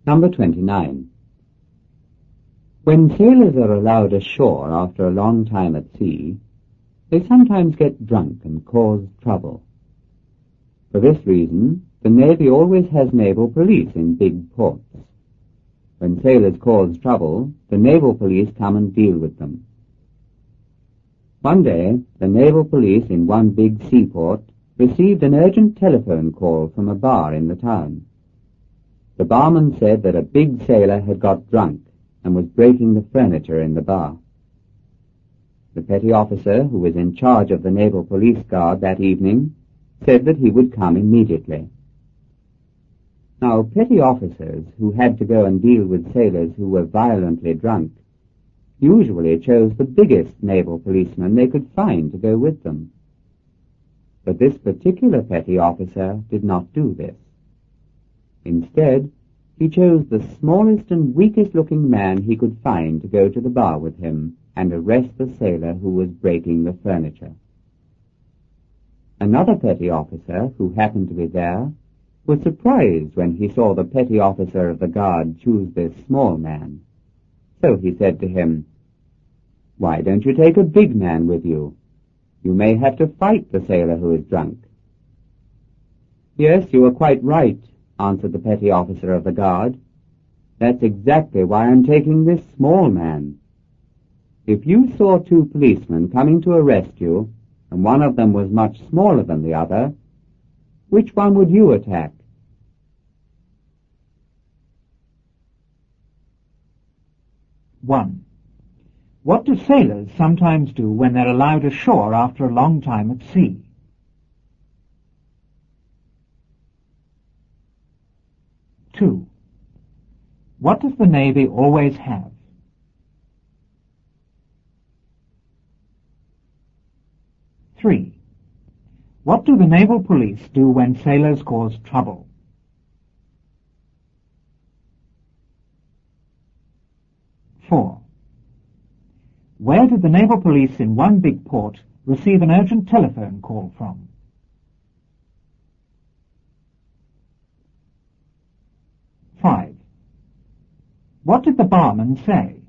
Number 29. When sailors are allowed ashore after a long time at sea, they sometimes get drunk and cause trouble. For this reason, the Navy always has naval police in big ports. When sailors cause trouble, the naval police come and deal with them. One day, the naval police in one big seaport received an urgent telephone call from a bar in the town. The barman said that a big sailor had got drunk and was breaking the furniture in the bar. The petty officer who was in charge of the naval police guard that evening said that he would come immediately. Now, petty officers who had to go and deal with sailors who were violently drunk usually chose the biggest naval policeman they could find to go with them. But this particular petty officer did not do this. Instead, he chose the smallest and weakest-looking man he could find to go to the bar with him and arrest the sailor who was breaking the furniture. Another petty officer, who happened to be there, was surprised when he saw the petty officer of the guard choose this small man. So he said to him, "Why don't you take a big man with you? You may have to fight the sailor who is drunk." "Yes, you are quite right," answered the petty officer of the guard. "That's exactly why I'm taking this small man. If you saw two policemen coming to arrest you, and one of them was much smaller than the other, which one would you attack?" (1) What do sailors sometimes do when they're allowed ashore after a long time at sea? (2) What does the Navy always have? (3) What do the naval police do when sailors cause trouble? (4) Where did the naval police in one big port receive an urgent telephone call from? (5) What did the barman say?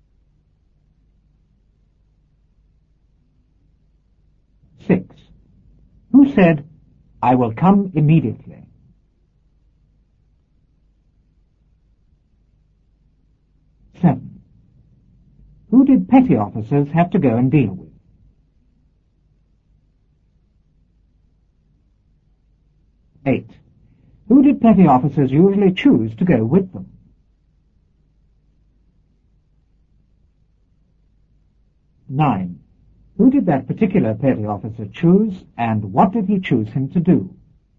(6) Who said, "I will come immediately"? (7) Who did petty officers have to go and deal with? (8) Who did petty officers usually choose to go with them? (9) Who did that particular petty officer choose, and what did he choose him to do?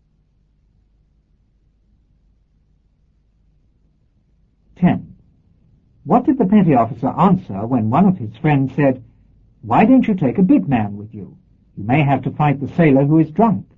(10) What did the petty officer answer when one of his friends said, "Why don't you take a big man with you? You may have to fight the sailor who is drunk"?